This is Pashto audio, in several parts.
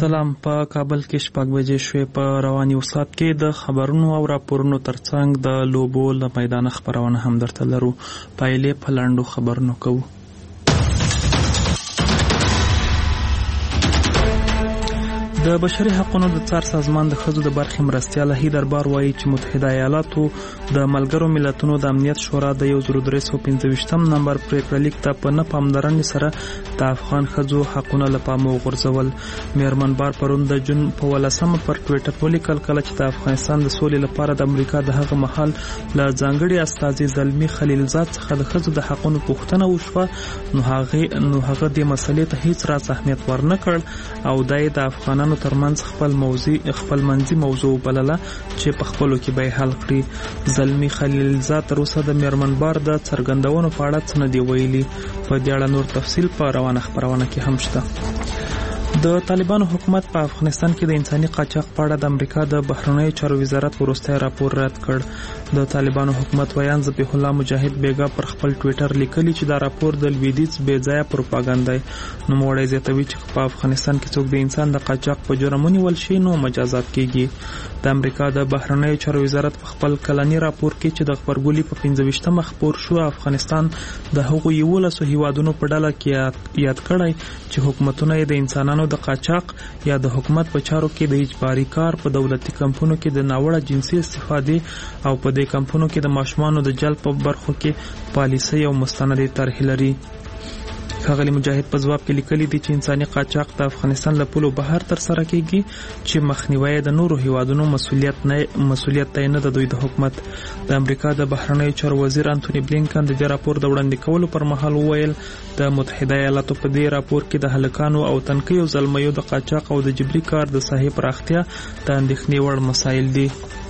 سلام. په کابل کې 6 بجې شوې. په رواني وسات کې د خبرونو او راپورونو ترڅنګ د لوبو له میدان خبرونه هم درته لرو. پایلې په لاندو خبرونو کوو. د بشري حقوقو د څار سازمان د ښځو د برخې مرستیال هی دربار وایي چې متحده ایالاتو د ملګرو ملتونو د امنیت شورا د 1325 نمبر پریکړه لیک ته په نه پاملرنې سره د افغان ښځو حقوقونه له پامه وغورځول. میرمن بار پرون د جون په 18 پر ټویټر ولیکل کله چې د افغانستان د سولې لپاره د امریکا د هغه محل له ځانګړي استازي زلمی خلیلزاد څخه د ښځو د حقوقو پوښتنه وشوه نو هغه د مسلې ته هیڅ راز اهمیت ورنکړ او د افغانانو ترمنځ خپل منځي موضوع بلله چې په خپلو کې به حل کړي. زلمی خلیلزاد تر اوسه د میرمن بار د څرګندونو په اړه څه نه دی ویلي. په دې اړه نور تفصیل په روانه خبرونه کې هم شته. د طالبانو حکومت په افغانستان کې د انساني قاچاق په اړه د امریکا د بهرنیو چارو وزارت وروستی راپور رد کړ. د طالبانو حکومت ویان ذبیح الله مجاهد بیګا پر خپل ټویټر لیکلی چې دا راپور د لویدیځ بې ځایه پروپاګاندا دی. نوموړی زیاتوي چې په افغانستان کې څوک د انسان د قاچاق په جرم ونیول شي نو مجازات کیږي. د امریکا د بهرنیو چارو وزارت په خپل کلنی راپور کې چې د خبرګولي په 15مه خبر شو افغانستان د هغو 11 هیوادونو په ډله کې یاد کړی چې حکومتونه د انسانانو د قاچاق یا د حکومت په چارو کې د اجباري کار په دولتي کمپونو کې د ناوړه جنسي استفادې او په دې کمپونو کې د ماشومانو د جلب په برخو کې پالیسي او مستندې طرحې لري. ښاغلي مجاهد په ځواب کې لیکلي دي چې انساني قاچاق د افغانستان له پولو بهر تر سره کیږي چې مخنیوي د نورو هیوادونو مسولیت دی نه د دوی د حکومت. د امریکا د بهرنیو چارو وزیر انټونی بلینکن د دې راپور د وړاندې کولو پر مهال وویل د متحده ایالاتو په دې راپور کې د هلکانو او تنکیو زلمیو د قاچاق او د جبري کار د ساحې پراختیا د اندېښنې وړ مسایل دي.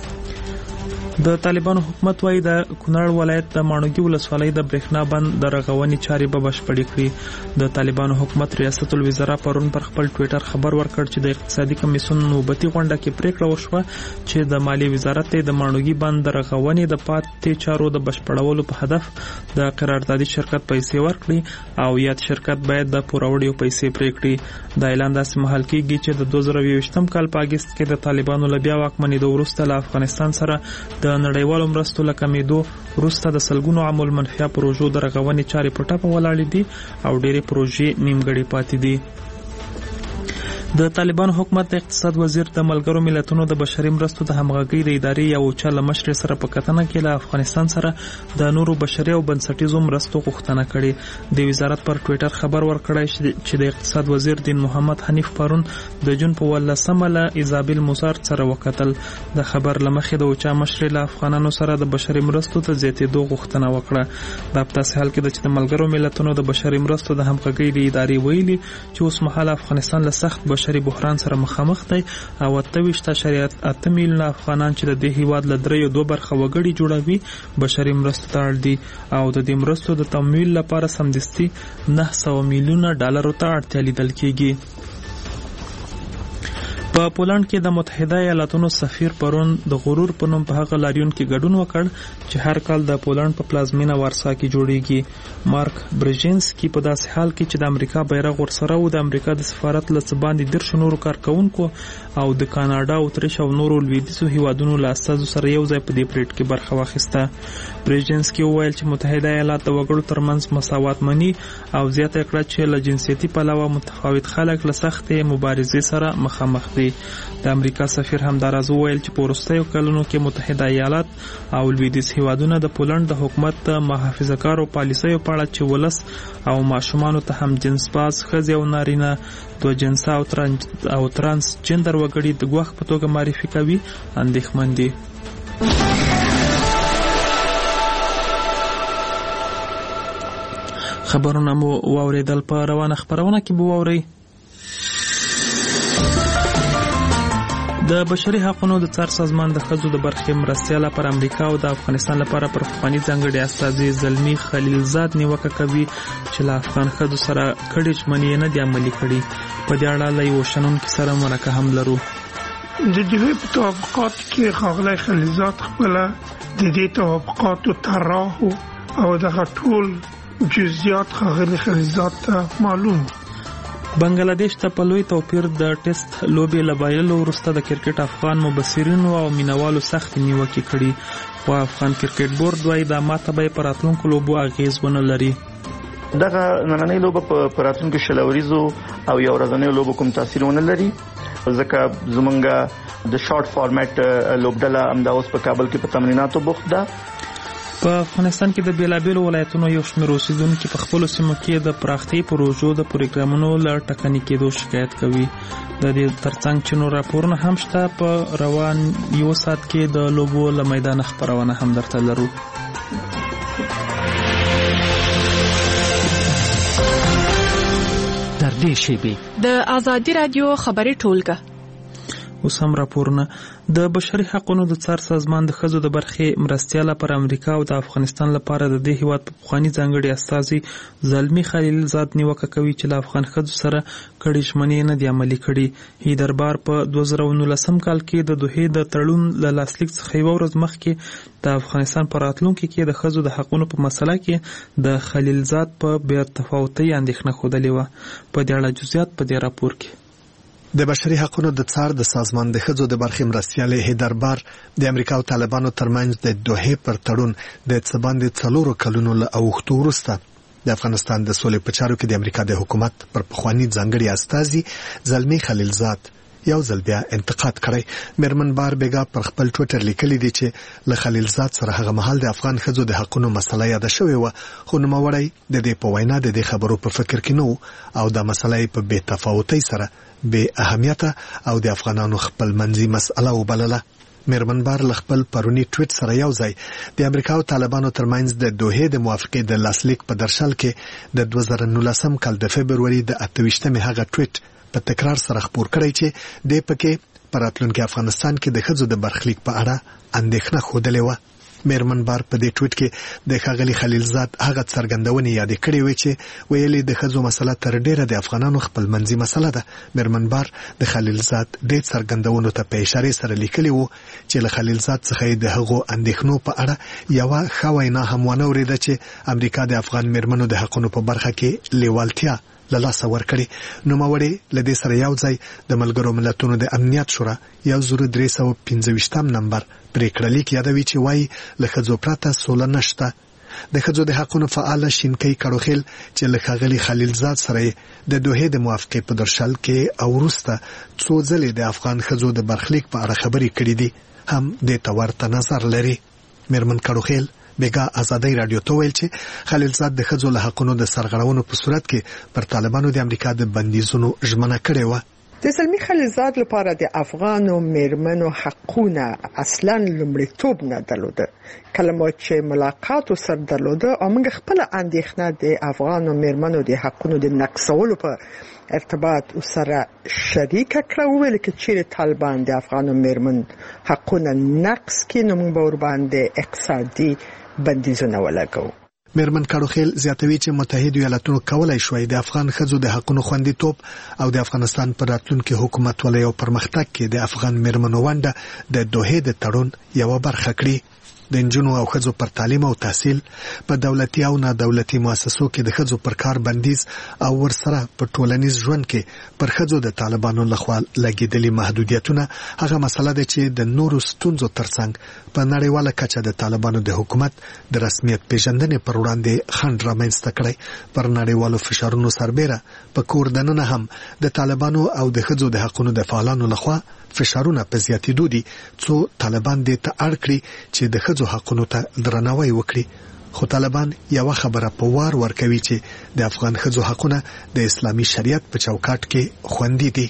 د طالبانو حکومت وايي د کونړ ولایت د ماڼوګي ولسوالۍ د برېښنا بند د رغونې چارې به بشپړې کړي. د طالبانو حکومت ریاست الوزرا پرون پر خپل ټویټر خبر ورکړ چې د اقتصادي کمیسیون نوبتي غونډه کې پریکړه وشوه چې د مالی وزارت د ماڼوګي بند د رغونې د پاتې چارو د بشپړولو په هدف د قراردادي شرکت پیسې ورکړي او یاد شرکت باید د پوروړیو پیسې پرې کړي. د اعلان داسې مهال کېږي چې د 2020 کال په اگست کې د طالبانو له بیا واکمنېدو وروسته له افغانستان سره د نړیوالو مرستو له کمیدو وروسته د سلګونو عامل منفیه پروژو د رغونې چارې په ټاپه ولاړې دي او ډېرې پروژې نیمګړې پاتې دي. د طالبانو حکومت د اقتصاد وزیر د ملګرو ملتونو د بشري مرستو د همغږۍ د ادارې یو چا له مشر سره په کتنه کې له افغانستان سره د نورو بشري او بنسټیزو مرستو غوښتنه کړې. د وزارت پر ټویټر خبر ورکړی چې د اقتصاد وزیر دین محمد حنیف پرون د جون په 18 له ایزابل موسار سره وکتل. د خبر لمخې د اوچا مشر له افغانانو سره د بشري مرستو ته زیاتېدو غوښتنه وکړه. دا په تاسو حال کې د چې د ملګرو ملتونو د بشري مرستو د همغږۍ د ادارې ویلي چې اوس مهال افغانستان له سخت بشري بحران سره مخامخ دی او 28.8 میلیونه افغانان چې د دې هیواد له 3.2 برخه وګړي جوړوي بشري مرستو ته اړ دي او د دې مرستو د تمویل لپاره سمدستي 900 میلیونه ډالرو ته اړتیا لیدل کیږي. په پولند کې د متحده ایالاتونو سفیر پرون د غرور په نوم په هغه لاریون کې ګډون وکړ چې هر کال د پولند په پلازمینه وارسا کې جوړیږي. مارک برژینسکی په داسې حال کې چې د امریکا بیرغ ورسره و د امریکا د سفارت له څه باندې 10 نورو کارکونکو او د کاناډا او اتریش او نورو لویدیځو هیوادونو له استازو سره یو ځای په دې پریډ کې برخه واخیسته. برژینسکی وویل چې متحده ایالات د وګړو ترمنځ مساوات مني او زیاته کړه چې له جنسیتي پلوه متفاوت خلک له سختې مبارزې سره مخامخ دي. د امریکا سفیر همداراز وویل چې په وروستیو کلونو کې متحده ایالات او لویدیځ هیوادونه د پولند د حکومت د محافظه‌کارو پالیسیو په اړه چې ولس او ماشومانو ته هم جنس باز ښځې او نارینه دو جنسه او ترانس جندر وګړي د ګواښ په توګه معرفي کوي اندېښمن دي. خبرونه مو واوریدل. په روانه خبرونه کې به واورئ د بشري حقوقو د څار سازمان د ښځو د برخې مرستیاله پر امریکا او د افغانستان لپاره پر پخواني ځانګړي استازي زلمی خلیلزاد نیوکه کوي چې له افغان ښځو سره کړي ژمنې نه دي عملي کړي. په دې اړه له یو شنونکي سره مرکه هم لرو. د دې په توافقات کې ښاغلی خلیلزاد خپله د دې توافقاتو طراح او دغه ټول جزئیات ښاغلي خلیلزاد ته معلوم بنگلاديش ته په لوی توپیر د ټیسټ لوبې له بایللو وروسته د کرکټ افغان مبصرینو او مینوالو سخت نیوکې کړي خو افغان کرکټ بورډ وايي دا ماته به په راتلونکو لوبو اغیز ونه لري. دغه نننۍ لوبه په راتلونکو شلوریزو او یو ورځنیو لوبو کوم تاثیر ونه لري ځکه زمونږ د شارټ فارمیټ لوبډله همدا اوس په کابل کې په تمریناتو بوخت ده. په افغانستان کې د بیلابیلو ولایتونو یو شمېر اوسیدونکي په خپلو سیمو کې د پراختۍ پروژو د پروګرامونو له ټکني کېدو شکایت کوي. د دې ترڅنګ چې نور راپورونه هم شته په روان یو ساعت کې د لوبو له میدان خبرونه هم درته لرو. در دې شیبې د آزادي رادیو خبري ټولګه اوس هم راپورونه د بشري حقوقو د څار سازمان د ښځو د برخې مرستیال پر امریکا او د افغانستان لپاره د دې هیواد په پخوانی ځانګړي استازي زلمی خلیلزاد نیوکه کوي چې له افغان ښځو سره کړي ژمنې نه دي عملي کړي. هی دربار په 2019 کال کې د دوحې د تړون له لاسلیک څخه یو ورځ مخکې د افغانستان په راتلونکي کې د ښځو د حقوقو په مسله کې د خلیلزاد په بې تفاوتۍ اندېښنه ښودلې وه. په دې اړه جزئیات په دې راپور کې. د بشري حقوقو د څار د سازمان د ښځو د برخې مرستیال هیدربار د امریکا او طالبانو ترمنځ د دوحې پر تړون د څه باندې 4 کلونو له اوښتو وروسته د افغانستان د سولې په چارو کې د امریکا د حکومت پر پخوانی ځانګړي استازي زلمی خلیلزاد یو ځل بیا انتقاد کړی. میرمن بار بیگا پر خپل ټوئیټر لیکلی دی چې له خلیلزاد سره هغه مهال د افغان ښځو د حقوقو مسله یاد شوې و خو نوموړی د دې په وینا د دې خبرو په فکر کې نو او د مسلې په بې تفاوتۍ سره بې اهمیته او د افغانانو خپل منځي مسأله وبلله. میرمن بار خپل پرونی ټویټ سره یو ځای د امریکا او طالبانو ترمنځ د دوحې د موافقې د لاسلیک په درشل کې د 2019 کال د فبرवरी د 28مې هغه ټویټ په تکرار سره خبر کړی چې د پکې پر راتلونکي افغانستان کې د ښځو د برخلیک په اړه اندېښنه خوده و. میرمن بار په دې ټویټ کې د ښاغلي خلیلزاد هغه څرګندونې یاد کړې وې چې ویلي د ښځو مسله تر ډیره د افغانانو خپل منځي مسله ده. میرمن بار د خلیلزاد د څرګندونو ته په اشاره سره لیکلی وو چې له خلیلزاد څخه د هغو اندېښنو په اړه یو ښه وینا هم ونه اورېده چې امریکا د افغان میرمنو د حقوقو په برخه کې لیوالتیا له لاسه ورکړي. نوموړی له دې سره یو ځای د ملګرو ملتونو د امنیت شورا 1325 نمبر پریکړه لیک یادوي چې وایي له ښځو پرته سوله نشته. د ښځو د حقوقو فعال شینکۍ کړوخیل چې له ښاغلي خلیلزاد سره د دوحې د موافقې په درشل کې او وروسته څو ځلې د افغان ښځو د برخلیک په اړه خبرې کړې دي هم دې ته ورته نظر لري. میرمن کړوخیل بیگا آزادی رادیو ته ویل چې خلیلزاد د ښځو له حقوقو د سرغړونو په صورت کې پر طالبانو د امریکا د بندیزونو ژمنه کړې و. د زلمی خلیلزاد لپاره د افغانو میرمنو حقونه اصلا لومړیتوب نه درلوده. کله چې ملاقات سره درلوده او موږ خپل اندېښنه د افغانو میرمنو د حقونو د نقضولو په ارتباط سره شریک کړو ویل کې چې طالبان د افغانو میرمن حقونه نقض کړي نو موږ ور باندې اقتصادي بندیزونه ولګو. میرمن کړوخیل زیاتوي چې متحده ایالاتونو کولای شوی د افغان ښځو د حقوقو خوندیتوب او د افغانستان پر راتلونکي حکومت ولې او پرمختګ کې د افغان میرمنو ونډه د دوحې د تړون یو برخه کړي. د انجونو او ښځو پر تعلیم او تحصیل په دولتي او نه دولتي مؤسسو کې د ښځو پر کار بندیز او ورسره په ټولنیز ژوند کې پر ښځو د طالبانو لخوا لګیدلي محدودیتونه هغه مسله ده چې د نورو ستونزو ترڅنګ په نړیواله کچه د طالبانو د حکومت د رسمیت پیژندنې پر وړاندې خنډ رامنځته کړی. پر نړیوالو فشارونو سربېره په کور دننه هم د طالبانو او د ښځو د حقوقو د فعالانو لخوا فشارونه په زیاتېدو دي څو طالبان دې ته اړ کړي چې د ښځو حقوقو ته درناوی وکړي. خو طالبان یو خبره په وار ورکوي چې د افغان ښځو حقوقونه د اسلامي شریعت په چوکاټ کې خوندي دي.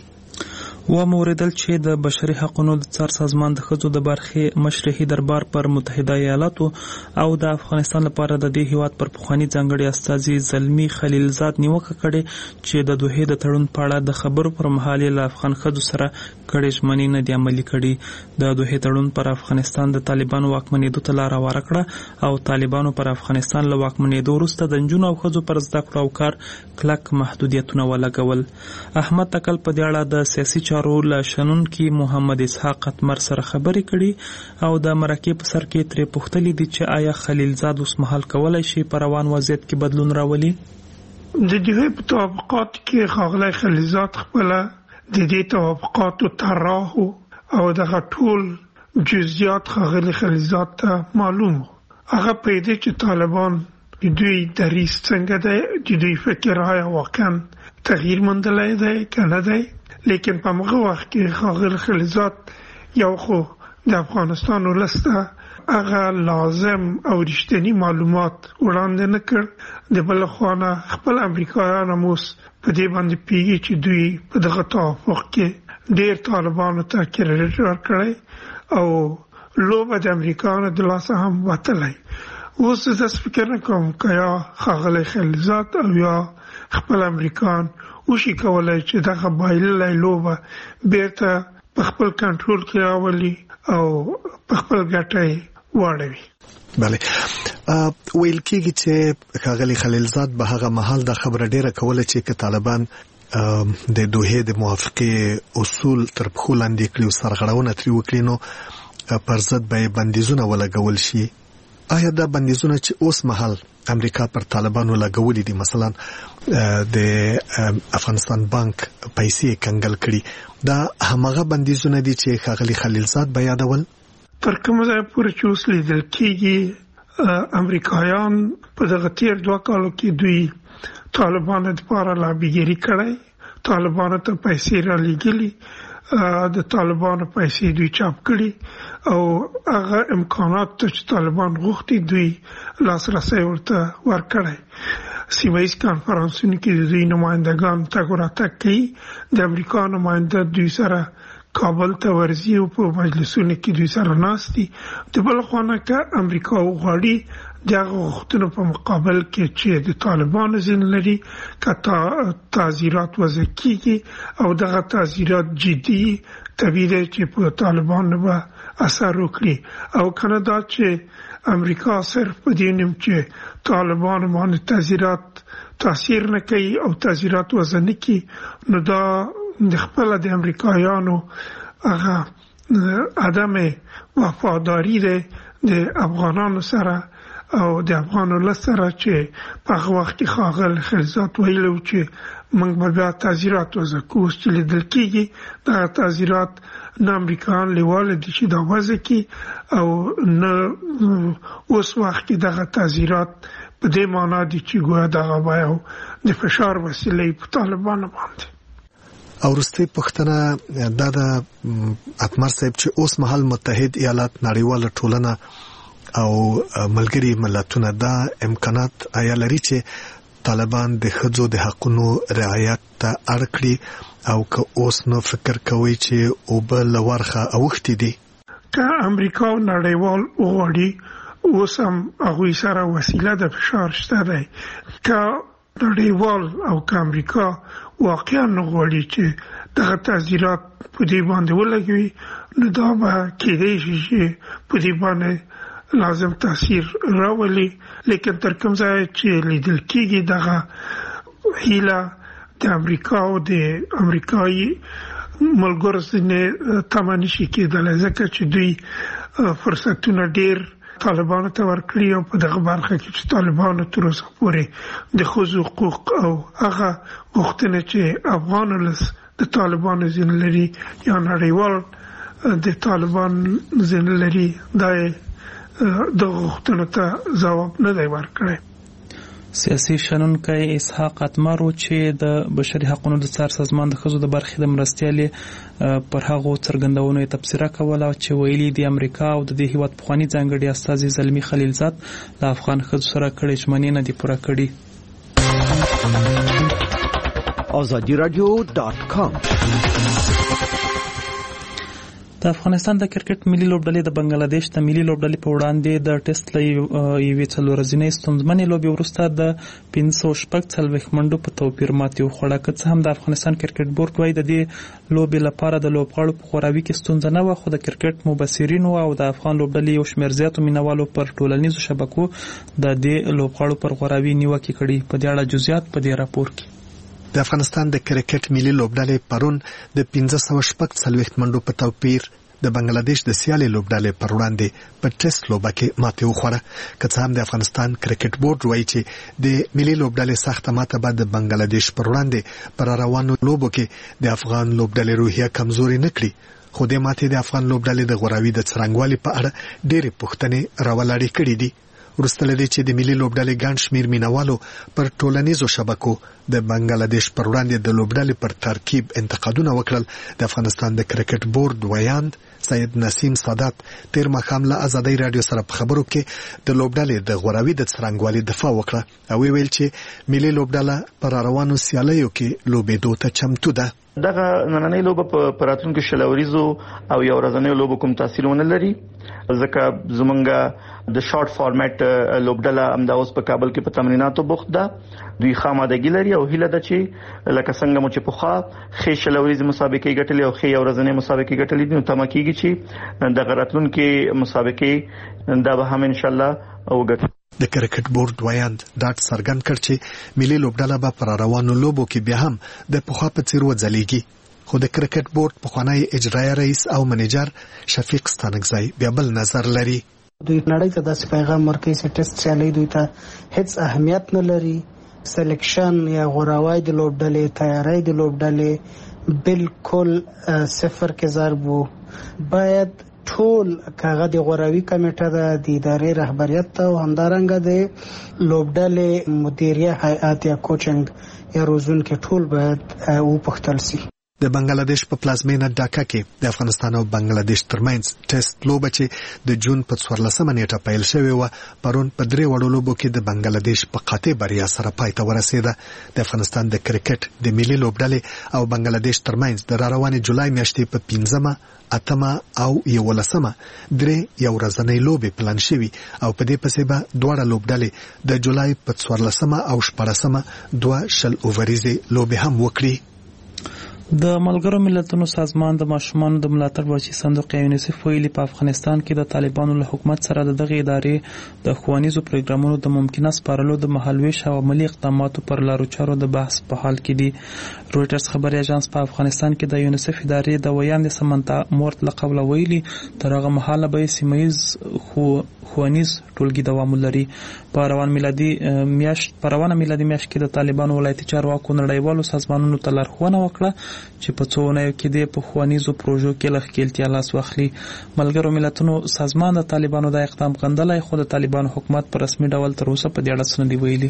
و موردل چې د بشري حقوقو د څار سازمان د ښځو د برخې مشرحي دربار پر متحده ایالاتو او د افغانستان لپاره د دې هیواد پر پخوانی ځانګړي استازي زلمی خلیلزاد نیوکه کړې چې د دوحې د تړون په اړه د خبرو پر مهال له افغان ښځو سره کړي ژمنې نه دي عملي کړي. د دوحې تړون پر افغانستان د طالبانو واکمنېدو ته لار هواره کړه او طالبانو پر افغانستان له واکمنېدو وروسته د نجونو او ښځو پر زده کړو او کار کلک محدودیتونه ولګول. احمد تکل په دې اړه د سیاسي چارو له شنونکي محمد اسحاق اتمر سره خبرې کړي او د مرکې په سر کې ترې پوښتلي دي چې آیا خلیلزاد اوس مهال کولای شي په روان وضعیت کې بدلون راولي. د دې په توافقات کې ښاغلی خلیلزاد خپل د دې توافقاتو طراح او د ټول جزئیات ښاغلی خلیلزاد ته معلوم هغه پیدا چې طالبان دوی دریځ څنګه دی چې دوی فکر آیا واقعا تغییر موندلی دی کنه دی لیکن په هغه وخت کې ښاغلی خلیلزاد یو خو د افغانستان ولسته هغه لازم او رښتینی معلومات وړاندې نه کړ د بل خوانه خپل امریکایان هم اوس په دې باندې پیږي چې دوی په دغه توافق کې ډېر طالبانو ته کریډټ ورکړی او لوبه د امریکایانو د لاسه هم وتلی اوس زه فکر نه کوم که یا ښاغلی خلیلزاد او یا خپل امریکایان وشي کولی چې دغه بایللی لوبه بیرته په خپل کنټرول کې راولي او په خپل ګټه واړوي. بله ویل کېږي چې ښاغلی خلیلزاد به هغه مهال د خبره ډیره کوله چې که طالبان د دوحې د موافقې اصول تر پښو لاندې کړي او سرغړونه ترې وکړي نو پر ضد به یې بندیزونه ولګول شي. آیا دا بندیزونه چې اوس مهال امریکا پر طالبانو لګولي دي مثلا د افغانستان بانک پیسې کنګل کړي دا همغه بندیزونه دي چې ښاغلی خلیلزاد به یادول؟ تر کومه ځایه پورې چې اوس لیدل کېږي امریکایان په دغه تیر 2 کالو کې دوی طالبانو لپاره لابیګري کړی طالبانو ته پیسې را لېږلي د طالبانو پیسې دوی چاپ کړي او هغه امکانات چې طالبان غوښتي دوی لاسرسی ورته ورکړی سیمه‌ایز کانفرنسونو کې دوی نمایندګان تګ راتګ کوي د امریکا نماینده دوی سره کابل ته ورځي او په مجلسونو کې دوی سره ناستي د بل خواته که امریکا وغواړي دغه غوښتنو په مقابل کې چې د طالبانو ځین لري که تعزیرات وضع کیږي او دغه تعزیرات جدي طبیعي دی چې په طالبانو به اثر وکړي او کنه دا چې امریکا صرف په دې نیم چې طالبانو باندې تعزیرات تاثیر نه کوي او تعزیرات وضع نه کوي نو دا د خپل د امریکایانو هغه عدم وفاداری ده د افغانانو سره او د افغانو لسره چې په هغه وخت کې ښاغلی خلیلزاد ویلو چې موږ به بیا تعزیرات وضع کوو چې لیدل کېږي دغه تعزیرات نه امریکایان لیواله دي چې دا وضع کړي او نه اوس وخت کې دغه تعزیرات په دې معنا دي چې ګویا دغه به د فشار وسیلې په طالبانو باندې. او وروستۍ پوښتنه دا د اتمر صاحب چې اوس مهال متحد ایالات نړیواله ټولنه او ملګري ملتونه دا امکانات آیا لري چې طالبان د ښځو د حقونو رعایت ته اړ کړي او که اوس نو فکر کوي چې اوبه له ورخه اوښتې دي؟ که امریکا او نړیوال وغواړي اوس هم هغوی سره وسیله د فشار شته دی که نړیوال او که امریکا واقعا غواړي چې دغه تعزیرات په دې باندې ولګوي نو دا به کېدای شي چې په دې باندې لازم تاثیر راولي لیکن تر کوم ځای چې لیدل کېږي دغه هیله د امریکا او د امریکایي ملګرو څخه تمه نشي کېدلی ځکه چې دوی فرصتونه ډېر طالبانو ته ورکړي او په دغه برخه کې چې طالبانو تر اوسه پورې د ښځو حقوق او هغه غوښتنې چې افغان ولس د طالبانو ځین لري یا نړیوال د طالبان ځین لري دا د غوښتنو ته ځواب نه دی ورکړی. سیاسي شنونکی اسحاق اتمر چې د بشري حقوقو د څار سازمان د ښځو د برخې د مرستیالې پر هغو څرګندونو یې تبصره کوله چې ویلي د امریکا او د دې هیواد پخوانی ځانګړي استازي زلمی خلیلزاد د افغان ښځو سره کړې ژمنې نه دي پوره کړې. azadiradio.com د افغانستان د کرکټ ملي لوبډلې د بنگلاديش د ملي لوبډلې په وړاندې د ټیسټ یوې څلورځنۍ ستونزمنې لوبې وروسته د 540 منډو په توپیر ماتې وخوړه. که څه هم د افغانستان کرکټ بورډ وايي د دې لوبې لپاره د لوبغاړو په خوراوي کې ستونزه نه وه، خو د کرکټ مبصرینو او د افغان لوبډلې یو شمېر زیاتو مینوالو پر ټولنیزو شبکو د دې لوبغاړو پر خوراوي نیوکې کړې. په دې اړه جزئیات په دې راپور کې. د افغانستان د کرکټ ملي لوبډلې پرون د 540 منډو په توپیر د بنگلاديش د سیالي لوبډلې پر وړاندې په ټیسټ لوبه کې ماته وخوړه. که څه هم د افغانستان کرکټ بورډ وایي چې د ملي لوبډلې سخته ماته به د بنگلاديش پر وړاندې پر روانو لوبو کې د افغان لوبډلې روحیه کمزوري نه کړي. خو د ماته د افغان لوبډلې د غوراوي د څرنګوالي په اړه ډېرې پوښتنې راولاړې کړې دي. وروسته له دې چې د ملي لوبډلې ګڼ شمېر مینوالو پر ټولنیزو شبکو د بنگلاديش پر وړاندې د لوبډلې پر ترکیب انتقادونه وکړل، د افغانستان د کرکټ بورډ ویاند سید نسیم سادات تیر ماښام له ازادۍ رادیو سره په خبرو کې د لوبډلې د غوراوي د څرنګوالي دفاع وکړه او ویل چې ملي لوبډله پر روانو سیالیو کې لوبېدو ته چمتو ده. دغه نننۍ لوبه په راتلونکو شلوریزو او یو ورځنیو لوبو کوم تاثیر ونه لري، ځکه زمونږ د شارټ فارمټ لوبډله همدا اوس په کابل کې په تمریناتو بوخت ده. دوی خامادګي لري او هیله ده چې لکه څنګه مو چې پوخا خې شلوریزي مسابقې ګټلې او خې یو ورځنۍ مسابقې ګټلې دي، نو تمه کیږي چې د راتلونکو مسابقې دا به هم ان شاء الله وګټي. د کرکټ بورډ ویاند ډاټ څرګند کړ چې ملي لوبډله به پر روانو لوبو کې بیا هم د پخوا په څیر وځلېږي. خو د کرکټ بورډ پخوانی اجرایي رئیس او منیجر شفیق ستانکزی بیا بل نظر لري. دوی نړۍ ته داسې پیغام ورکوي چې ټیسټ سیالي دوی ته هیڅ اهمیت نه لري. سلیکشن یا غوراوی د لوبډلې، تیاری د لوبډلې بالکل صفر کې ضرب وو. باید ټول کاغه د غوراوي کمیټه د ادارې رهبریت او همدارنګه د لوبډلې مدیریه هیئات یا کوچنګ یا روزونکي ټول باید وپوښتل شي. د بنگلاديش په پلازمینه ډاکا کې د افغانستان او بنگلاديش ترمنځ ټیسټ لوبه چې د جون په 14 نیټه پیل شوې و پرون په 3 وړو لوبو کې د بنگلاديش په قاطع بریا سره پای ته ورسېده. د افغانستان د کرکټ د ملي لوبډلې او بنگلاديش ترمنځ د روانې جولای میاشتې په 15 اتمه او 11مه 3 یو ورځنۍ لوبې پلان شوي او په دې پسې به دواړه لوبډلې د جولای په 14 او 14 2 شل اووریزې لوبې هم وکړي. د ملګرو ملتونو سازمان د ماشومانو د ملاتړ بچي صندوق یونیسف ویلي په افغانستان کې د طالبانو له حکومت سره دغه ادارې د ښوونیزو پروګرامونو د ممکنه سپارلو د مهالویش او عملي اقداماتو پر لارو چارو د بحث په حال کې دي. رويټرز خبري اژانس په افغانستان کې د یونیسف ادارې د ویاند سمنتا مورت له قبل ویلي تر هغه مهاله به سیمایز ښوونیز ټولګي دوام لري. په روانه میلادي میاشت کې د طالبانو ولایتي چارواکو نړیوالو سازمانونو ته لارښوونه وکړه چې په څو اونیو کې د پخوانیزو پروژو کې لښکېلتیا لاس واخلي. ملګرو ملتونو سازمان د طالبانو د اقدام غندلای، خو د طالبانو حکومت په رسمي ډول تر اوسه په دې اړه څه نه دی ویلي.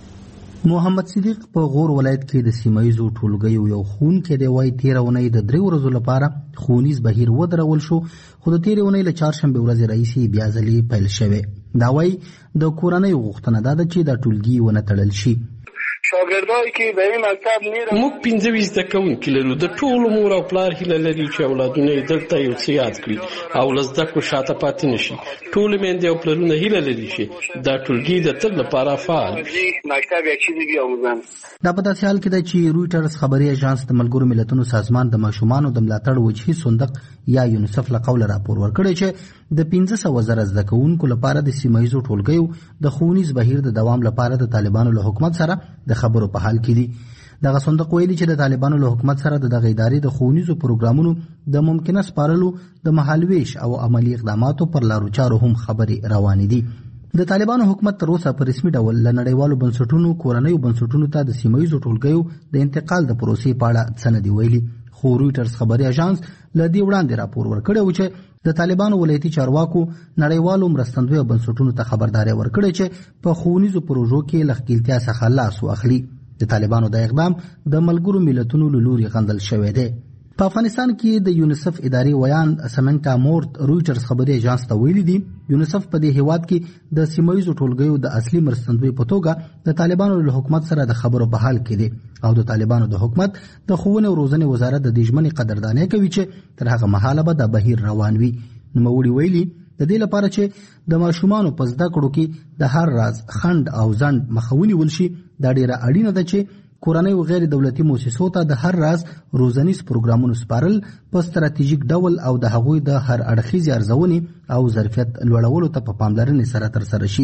محمد صدیق په غور ولایت کې د سیمایزو ټولګیو یو ښوونکی دی، وایي تېره اونۍ د 3 ورځو لپاره ښوونیز بهیر ودرول شو، خو د تېرې اونۍ له چهارشنبې ورځې راهیسې بیا ځلې پیل شوې. دا وایي د کورنیو غوښتنه دا ده چې دا ټولګي ونه تړل شي. شاګردای کې د این مکتب میره موږ 15 زده کوونکي لرو. د ټولو مور او پلار هیله لري چې اولادونه یې دلته یو څه یاد کړي او له زده کړو شاته پاتې نشي. ټول میندې او پلرونه هیله لري چې دا ټولګي د تل لپاره فعال شي. مکتب یې چې دی آموزان. دا په داسې حال کې ده چې رويټرز خبري اژانس د ملګرو ملتونو سازمان د ماشومانو د ملاتړ وجهي صندوق یا یونیسف له قوله راپور ورکړی چې د 15,000 زده کوونکو لپاره د سیمایزو ټولګیو د ښوونیز بهیر د دوام لپاره د طالبانو له حکومت سره د خبرو په حال کې دي. دغه صندوق ویلي چې د طالبانو له حکومت سره دغه ادارې د ښوونیزو پروګرامونو د ممکنه سپارلو د مهالویش او عملی اقداماتو پر لارو چارو هم خبرې روانې دي. د طالبانو حکومت تر اوسه په رسمي ډول له نړیوالو بنسټونو کورنیو بنسټونو ته د سیمایزو ټولګیو د انتقال د پروسې په اړه څه نه دي ویلي. خو رويټرز خبري اژانس له دې وړاندې راپور ورکړی و چې د طالبانو ولایتي چارواکو نړیوالو مرستندویو بنسټونو ته خبرداري ورکړې چې په ښوونیزو پروژو کې لښکېلتیا څخه لاس واخلي. د طالبانو د اقدام د ملګرو ملتونو له لوري غندل شوی دی. په افغانستان کې د یونیسف ادارې ویاند سمنتا مورت رويټرز خبري اژانس ته ویلي دي یونیسف په دې هیواد کې د سیمایزو ټولګیو د اصلي مرستندوی په توګه د طالبانو له حکومت سره د خبرو په حال کې دي او د طالبانو د حکومت د ښوونې او روزنې وزارت د دې ژمنې قدرداني کوي چې تر هغه مهاله به د بهیر روان وي. نوموړي ویلي د دې لپاره چې د ماشومانو په زده کړو کې د هر راز خند او ځنډ مخه ونیول شي دا ډیره اړینه ده چې کورنۍ او غیر دولتي مؤسسو ته د هر راز روزنیز پروګرامونو سپارل په ستراتیژیک ډول او د هغوی د هر اړخیزې ارزونې او ظرفیت لوړولو ته په پاملرنې سره ترسره شي.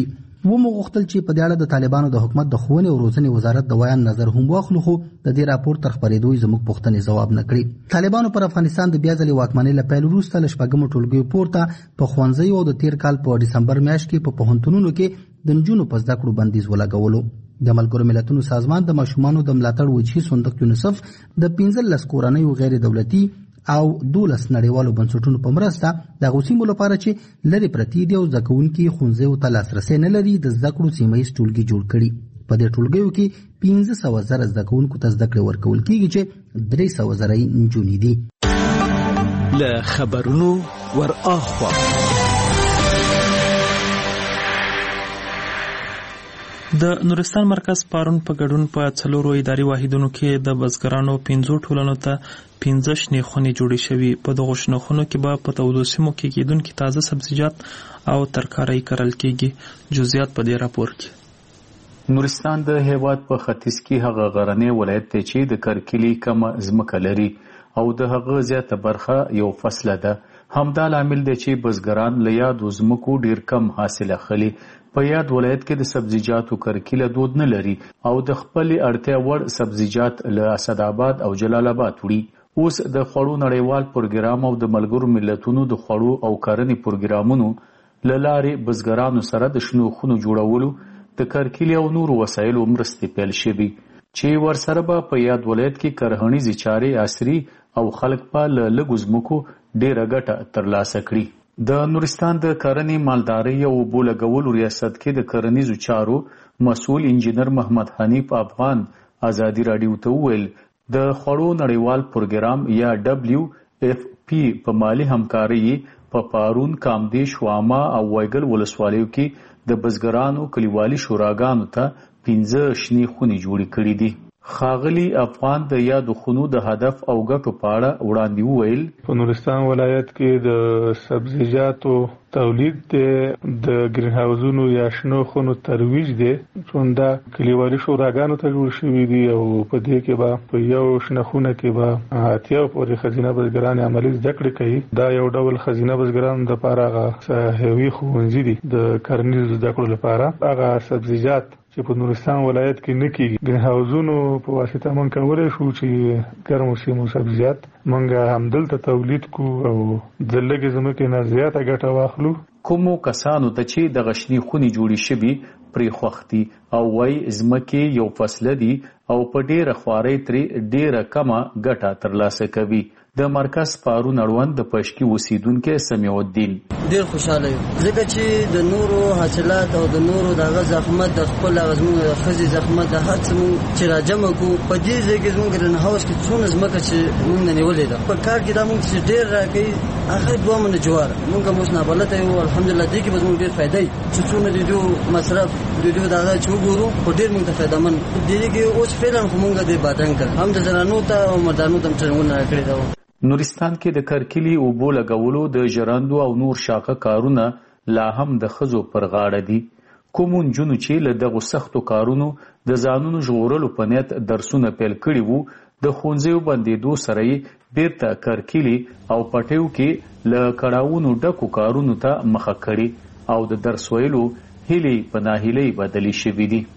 ومغختل چې په دې اړه د طالبانو د حکومت د ښوونې او روزنې وزارت د ویان نظر هم واخلو، خو د دې راپور تر خپرېدو زموږ پوښتنې ځواب نه کړي. طالبانو پر افغانستان د بیا ځلې واکمنۍ له پیل وروسته له شپږمو ټولګیو پورته په ښوونځیو او د تیر کال په ډسمبر میاشت کې په پوهنتونونو کې د نجونو په زده کړو بندیز ولګولو. د ملګرو ملتونو سازمان د ماشومانو د ملاتړ وجهي صندوق یونیسف د 15 کورنیو غیر دولتي او 12 نړیوالو بنسټونو په مرسته د غوسیمو لپاره چې لري پرتی دی او ځکهونکي ښوونځیو ته لاسرسي نه لري د زده کړو سیمه ییز ټولګي جوړ کړي. په دې ټولګیو کې 15,000 زده کوونکو ته زده کړې ورکول کیږي چې 300,000 نجونې دي. له خبرونو ور اخوا د نورستان مرکز پارون په ګډون په 4 اداري واحدونو کې د بزګرانو 15 ټولنو ته 15 شنې خونې جوړې شوي. په دغو شنو خونو کې به په تودو سیمو کې کېدونکي تازه سبزیجات او ترکارۍ کرل کېږي. جزئیات په دې راپور کې. نورستان د هیواد په ختیځ کې هغه غرنی ولایت دی چې د کرکلي کم ځمکه لري او د هغه زیاته برخه یو فصله ده. همدا لامل دی چې بزګران له یادو ځمکو ډیر کم حاصل اخلي. په یاد ولایت کې د سبزیجاتو کرکیله دود نه لري او د خپل اړتیا وړ سبزیجات له اسداباد او جلال آباد وړي. اوس د خوړو نړیوال پروګرام او د ملګرو ملتونو د خوړو او کرنې پروګرامونو له لارې بزګرانو سره د شنو خونو جوړولو د کرکیلې او نورو وسایلو مرستې پیل شوي چې ورسره به په یاد ولایت کې کرهنیزې چارې عصري او خلک په لږو ځمکو ډیره ګټه ترلاسه کړي. د نورستان د کرنې مالدارۍ او اوبو لګولو ریاست کې د کرنیزو چارو مسؤل انجینر محمد حنیف افغان ازادي راډیو ته وویل د خوړو نړیوال پروګرام یا WFP په مالی همکارۍ په پارون، کامدیش، واما او وایګل ولسوالیو کې د بزګرانو کلیوالي شوراګانو ته 15 شنې خونې جوړې کړې دي. ښاغلي افغان د یادو خونو د هدف او ګټو په اړه وړاندې وویل په نورستان ولایت کې د سبزیجاتو تولید دی، د ګرین هاوزونو یا شنو خونو ترویج دی، څوندا کلیوالي شوراګانو ته جوړ شوي دي او په دې کې به په یو شنه خونه کې به اتیا پورې خزینه بزګران عملي زده کړې کوي. دا یو ډول خزینه بزګرانو لپاره هغه ښوونځي دي د کرنیزو زده کړو لپاره. هغه سبزیجات چې په نورستان ولایت کې نه کېږي، ګرین هاوزونو په واسطه موږ کولی شو چې ګرمو سیمو سبزیجات موږ همدلته تولید کو او د لږې ځمکې نه زیاته ګټه واخلو. کومو کسانو ته چې د غشنی خونې جوړې شوي پرې خوښ دي او وایي ځمکې یو فصله دي او په ډیره خوارۍ ترې ډیره کمه ګټه ترلاسه کوي. د مرکز پارون اړوند د پشکي اوسیدونکي سمیع الدین ډیر خوشاله یم ځکه چې د نورو حاصلات او د نورو دغه زحمت د خپل غزمون د خزي زحمت د هڅ مون چې راجمع کو په دې ځای کې زموږ ګرین هاوس کې څونه ځمکه چې مونږ نه نیولې ده په کار کې دا مونږ چې ډیر راکې هغه 2 من جوار مونږ موږ نه بلته یو الحمدلله دې کې به مونږ ډیر فائدې چې څونه دې مصرف دې دغه چې وګورو په ډیر مونږ ته فائدہ من دې کې اوس فعلا مونږ دې بادرنګ کړ هم د زنانو ته او مردانو ته ټریننګ راکړي دا. نورستان کې د کرکلي اوبو لګولو د ژرندو او نور شاقه کارونه لا هم د ښځو پر غاړه دي. کومو نجونو چې له دغو سختو کارونو د ځانونو ژغورلو په نیت درسونه پیل کړي وو، د ښوونځیو بندېدو سره یې بیرته کرکلي او پټیو کې له کړاوونو ډکو کارونو ته مخه کړي او د درس ویلو هیلې په ناهیلۍ بدلې شوي دي.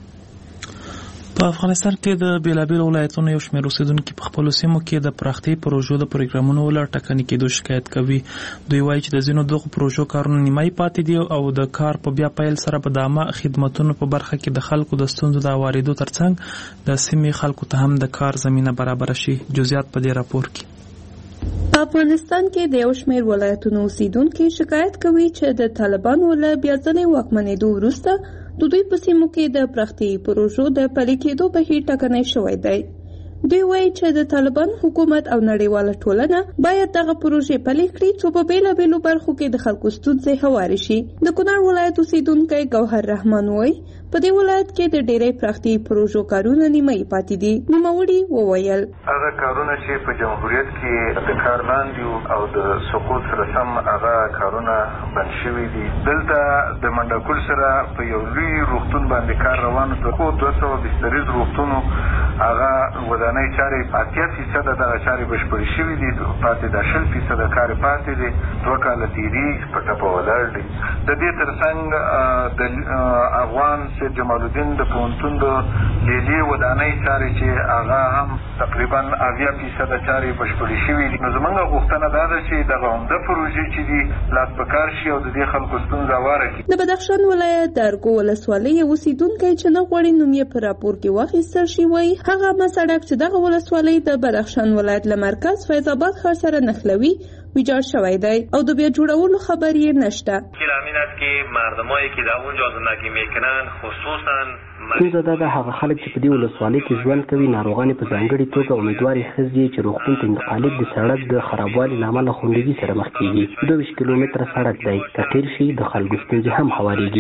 په افغانستان کې د بیلابیلو ولایتونو یو شمېر اوسیدونکي په خپلو سیمو کې د پراختیايي پروژو د پروګرامونو له ټکني کېدو شکایت کوي. دوی وایي چې د ځینو دغو پروژو کارونه نیمایي پاتې دي او د کار په بیا پیل سره به د عامه خدمتونو په برخه کې د خلکو د ستونزو د اوارېدو ترڅنګ د سیمې خلکو ته هم د کار زمینه برابره شي. جزئیات په دې راپور کې. په افغانستان کې د یو شمېر ولایتونو اوسیدونکي شکایت کوي چې د طالبانو له بیا ځلې واکمنېدو وروسته د دوی په سیمو کې د پراختیايي پروژو د پلي کېدو بهیر ټکنی شوی دی. دوی وایي چې د طالبان حکومت او نړیواله ټولنه باید دغه پروژې پلي کړي څو په بیلابیلو برخو کې د خلکو ستونزې هوارې شي. د کونړ ولایت اوسیدونکی ګوهر رحمان وایي په دې ولایت کې د ډېرې پراختیایي پروژو کارونه نیمایي پاتې دي. نوموړي وویل هغه کارونه چې په جمهوریت کې د کار لاندې او د سقوط سره سم هغه کارونه بند شوي دي. دلته د منډکول سره په یو لوی روغتون باندې کار روان دی. خو 200 بستریز روغتونو هغه ودانۍ چارې 80% دغه چارې بشپړې شوي دي. پاتې د 20% کار پاتې دي. 2 کاله تېرېږي په ټپه ولاړ دي. د دې ترڅنګ د افغان سید جمال الدین د پوهنتون د لیلې ودانۍ چارې چې هغه هم تقریبا 80% چارې بشپړې شوي دي. نو زموږ غوښتنه دا ده چې دغه عمده پروژې چې دي لاس په کار شي او د دې خلکو ستونزه هواره کړي. د بدخشان ولایت د ارګو ولسوالۍ اوسیدونکی چې نه غواړي نوم یې په راپور کې واخیستل شي وایي هغه سړک چې دغه ولسوالۍ د بدخشان ولایت له مرکز فیض آباد ښار سره نښلوي ویجاړ شوی دی او د بیا جوړولو خبر یې نشته. این است که مردمایی که در اونجا زندگی میکنن خصوصا ستونزه دا ده هغه خلک چې په دې ولسوالۍ کې ژوند کوي ناروغان په ځانګړي توګه امیدوارې ښځې چې روغتون ته انتقالېد د سړک د خرابوالي له امله خوندګي سره مخ کېږي. 22 کیلومتره سړک دی که قیر شي د خلکو ستونزې هم هوارېږي.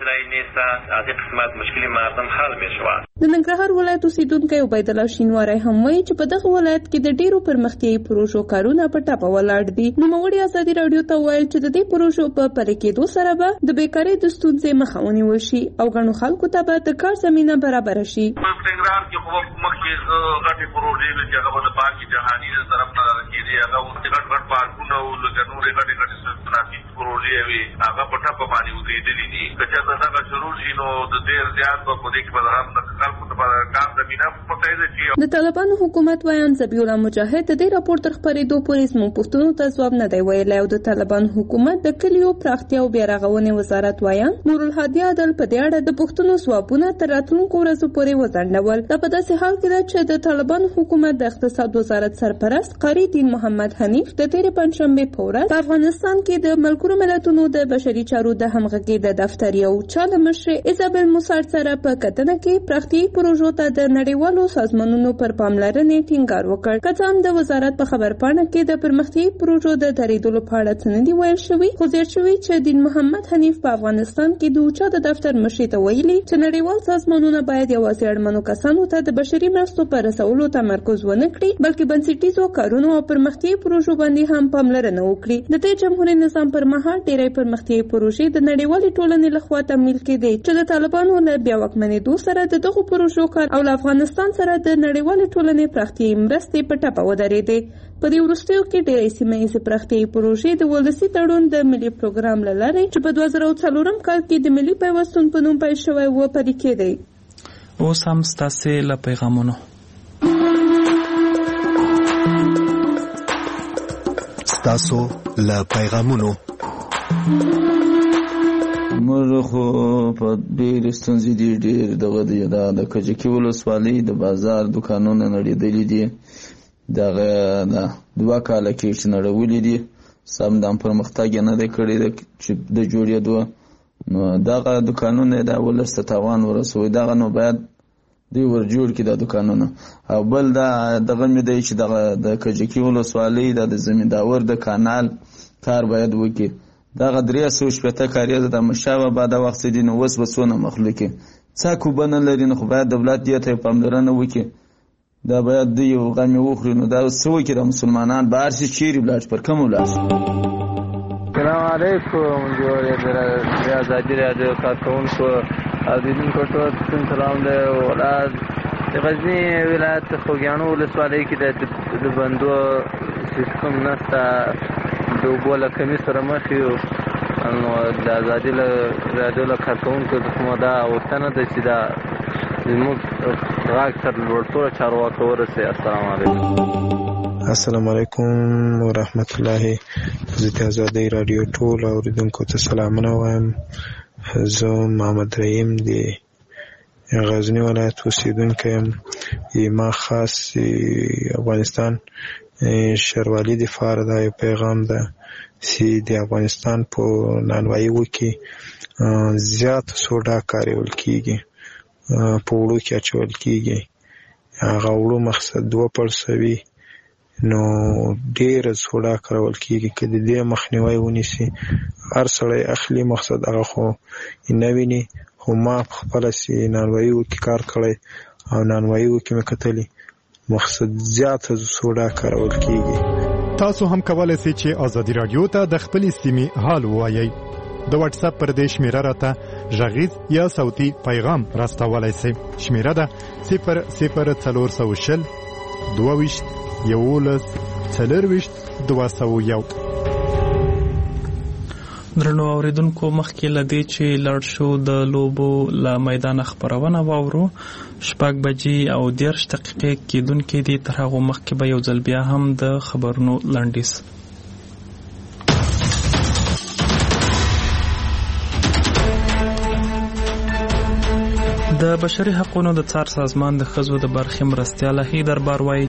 از این قسمت مشکل مردم حل میشود. د ننګرهار ولایت اوسیدونکی عبیدالله شینواری هم وایي چې په دغه ولایت کې د ډیرو پرمختیایي پروژو کارونه په ټاپه ولاړ دي. نوموړي ازادي راډیو ته ویل چې د دې پروژو په پلي کېدو سره به د بیکارۍ د ستونزې مخه ونیول شي او ګڼو خلکو ته به د کار زمینه برابره شي. په ننګرهار کې خو مخکې غټې پروژې چې هغه د پارک جهاني طرف نه کېدې هغه غټ پارکونه او لکه نورې غټې صنعتي پروژې وي هغه په ټاپه باندې ودرېدلې دي. که چېرته دغه شروع شي نو د ډېر زیات په دې کې به هم د خلکو لپاره کار زمینه پیدا شي. د طالبانو حکومت وایان ذبیح الله مجاهد د دې راپور تر خپرېدو پورې زموږ پوښتنو ته ځواب نه دی ویلی او د طالبانو حکومت د کلیو پراختیا او بیا رغونې وزارت وایان نورالهادي عدل په دې اړه د پوښتنو ځوابونه تر راتلونکو ورځو پورې وځنډول. دا په داسې حال کې ده چې د طالبانو حکومت د اقتصاد وزارت سرپرست قاری دین محمد حنیف د تېرې پنجشنبې په ورځ په افغانستان کې د ملګرو ملتونو د بشري چارو د همغږۍ د دفتر یو چاله مشر ایزابل موسارد سره په کتنه کې پراختیایي پروژو ته د نړیوالو سازمانونو پر پاملرنې ټینګار وکړ. که څه هم د وزارت په خبرپاڼه کې د پرمختیایي پروژو د درېدلو په اړه څه نه دي ویل شوي، خو زیات شوي چې دین محمد حنیف په افغانستان کې د اوچا د دفتر مشرې ته ویلي چې نړیوال سازمانونه باید یوازې اړمنو کسانو ته د بشري مرستو په رسولو تمرکز ونه کړي بلکې بنسټیزو کارونو او پرمختیایي پروژو باندې هم پاملرنه وکړي. د دې جمهوریت نظام پر مهال ډېرې پرمختیایي پروژې د نړیوالې ټولنې لخوا تمویل کېدې چې د طالبانو له بیا واکمنېدو سره د دغو پروژو کار او له افغانستان سره د نړیوالې ټولنې پراختیایي مرستې په ټپه ودرېدې. په دې وروستیو کې ډېرې سیمه ییزې پراختیایي پروژې د ولسي تړون د ملي پروګرام له لارې چې په 2004 کال کې د ملي پیوستون په نوم پیل شوی و پلي کېدی. اوس هم ستاسې له پیغامونو موږ خو په ډېر ستونزې دي ډېر دغه دی د کجکي ولسوالۍ د بازار دکانونه نړېدلي دي دغه 2 کاله کې چې نړولي دي سم د پرمختګ نه دی کړی چې د جوړېدو نو دغه دکانونه د ولس ته تاوان ورسوي دغه نو باید دوی ورجوړ کړي د دکانونه او بل دغه مې دی چې دغه د کجکي ولسوالۍ د زمینداور د کانال کار باید وکړي دغه 360 کاریه د مشاوه بعد وخت دي نو وس وسونه مخلوقي څاکو بنه لري نو باید دولت دې ته پاملرنه وکړي دا باید دی یو غمی وخوري نو دا سوي کې د مسلمانان بهر شي چیرې بلاش پر کوم ولاش. السلام علیکم جوړ یا ازادي راډیو کارکونکو او د دې کوټو څنګه سلام له ولاد د غزنی ولایت خوګیانو ولسوالۍ کې د بندو سیستم نشته د وبوله کمی سره مخ یو نو د ازادي راډیو کارکونکو کومه دا وطن د چې دا زموږ راک تر ورته چارواکو ورسه. السلام علیکم ورحمت الله. زه ازادي راډیو ټول اوریدونکو ته سلامونه وایم. زه محمد رحیم دی غزنی ولایت اوسیدونکی یم. ما خاص افغانستان شروالي د فار دا پیغام ده چې د افغانستان په نانوایي وکي زیات سوډا کارول کیږي په وړو کې اچول کیږي هغه وړو مقصد 2% نو ډېر سوډا کارول کیږي که د دې مخنیوی ونیسي هر سړی اخلي مقصد هغه خو نه ویني خو ما خپل سي نانوایي کې کار کړی او نانوایي کې مې کتلی مقصد زیات سوډا کارول کیږي. تاسو هم کولای شئ چې ازادي رادیو ته د خپل سیمې حال ووایئ. د واتس اپ پر دې شمیره راته غږیز یا صوتي پیغام راستولای شئ. شمیره ده 00420 22 11 4 201. درنو اوریدونکو مخکې لدی چې لاړ شو د لوبو لا میدان خبرونه واورو 6:10 کېدونکې دي. تر هغه مخکې به یو ځل بیا هم د خبرونو لنډیز. د بشري حقوقو د څار سازمان د ښځو د برخې مرستیاله هی دربار وایي